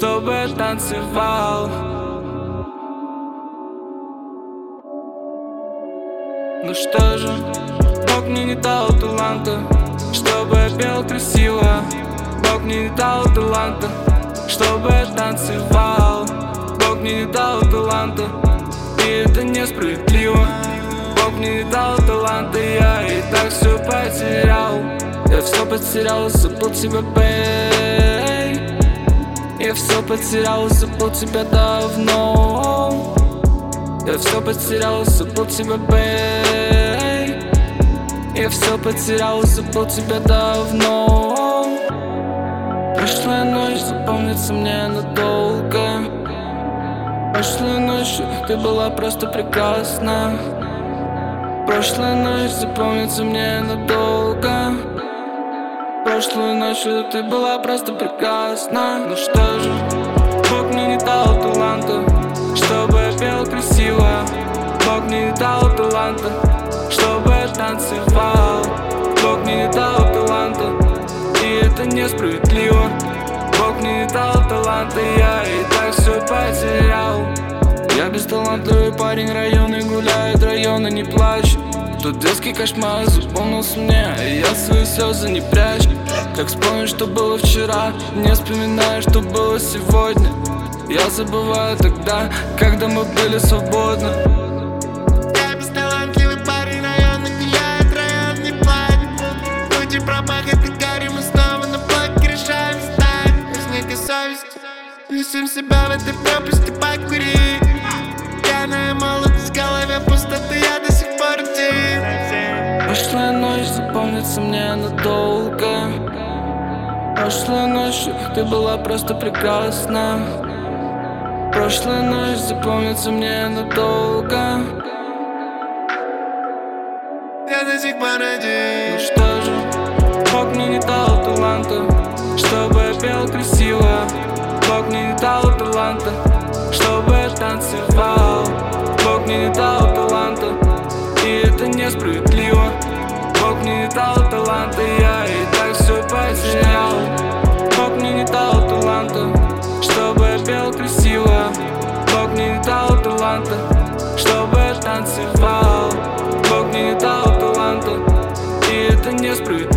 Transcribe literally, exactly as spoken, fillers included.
чтобы я танцевал. Ну что же, Бог мне не дал таланта, чтобы я пел красиво. Бог мне не дал таланта, чтобы я танцевал. Бог мне не дал таланта, и это несправедливо. Бог мне не дал таланта, я и так все потерял. Я все потерял, забыл тебя, бэй. Я все потерял, забыл тебя давно. Я все потерял, забыл тебя, бэй. Я все потерял, забыл тебя давно. Прошлая ночь запомнится мне надолго. Прошлой ночью ты была просто прекрасна. Прошлая ночь запомнится мне надолго. Прошлой ночью ты была просто прекрасна. Ну что же, Бог мне не дал таланта, чтобы я пел красиво. Бог мне не дал таланта, чтобы я танцевал. Бог мне не дал таланта, и это несправедливо. Бог мне не дал таланта, я и так все потерял. Я бесталантливый парень, районы гуляет, районы не плачь. Тут детский кошмар запомнился мне, и я свои слезы не прячь. Как вспомнишь, что было вчера, не вспоминаю, что было сегодня. Я забываю тогда, когда мы были свободны. Я бесталантливый парень, районы гуляет, район не плачь. Люди промахает и гарри, мы снова на блоке решаем встать. Возник и совесть, несем себя в этой пропасти, покури. Пьяная молодость, в голове пустота, я до сих пор один. Прошлая ночь запомнится мне надолго. Прошлой ночью ты была просто прекрасна. Прошлая ночь запомнится мне надолго. Я до сих пор один. Ну что же, Бог мне не дал таланта, чтобы я пел красиво. Бог мне не дал таланта, чтобы я танцевал. Бог мне не дал таланта, и это несправедливо. Бог мне не дал таланта, я и так все потерял. Бог мне не дал таланта, чтобы я пел красиво. Бог мне не дал таланта, чтобы я танцевал. Бог мне не дал таланта, и это несправедливо.